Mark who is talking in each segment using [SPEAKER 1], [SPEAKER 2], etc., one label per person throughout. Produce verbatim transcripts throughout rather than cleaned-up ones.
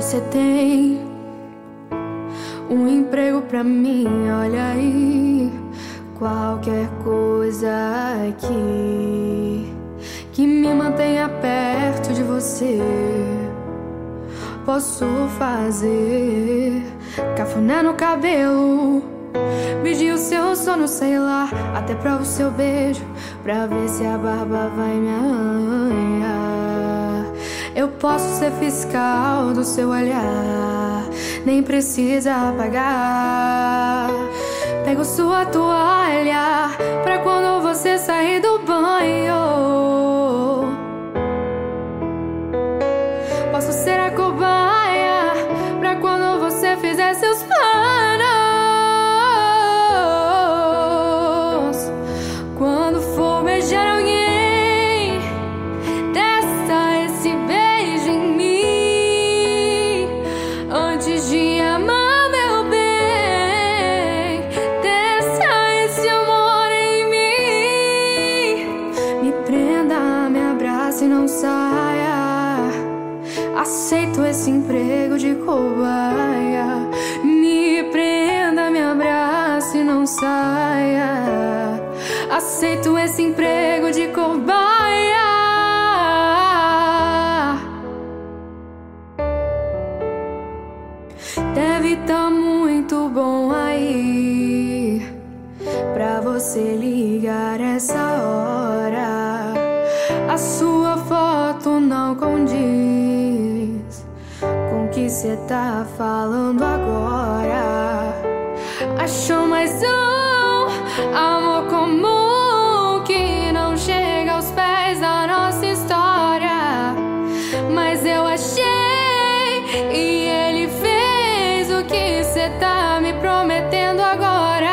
[SPEAKER 1] você tem um emprego pra mim, olha aí. Qualquer coisa aqui que me mantenha perto de você, posso fazer. Cafuné no cabelo, medir o seu sono, sei lá, até provo o seu beijo pra ver se a barba vai me arranhar. Eu posso ser fiscal do seu olhar, nem precisa pagar. Pego sua toalha pra quando você sair do banho. Posso ser a cobaia pra quando você fizer seus planos. Quando for beijar alguém, testa esse beijo em mim antes de amar. Se não saia, aceito esse emprego de cobaia. Me prenda, me abrace e não saia, aceito esse emprego de cobaia. Deve tá muito bom aí pra você ligar essa hora. A sua foto não condiz com o que cê tá falando agora. Achou mais um amor comum que não chega aos pés da nossa história. Mas eu achei e ele fez o que cê tá me prometendo agora.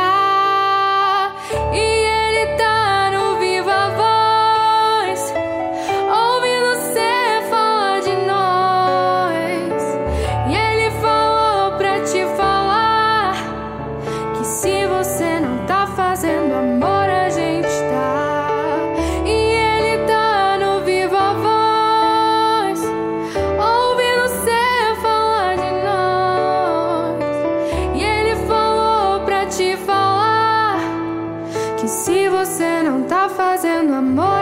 [SPEAKER 1] Fazendo amor a gente tá, e ele tá no viva voz, ouvindo cê falar de nós. E ele falou pra te falar que se você não tá fazendo amor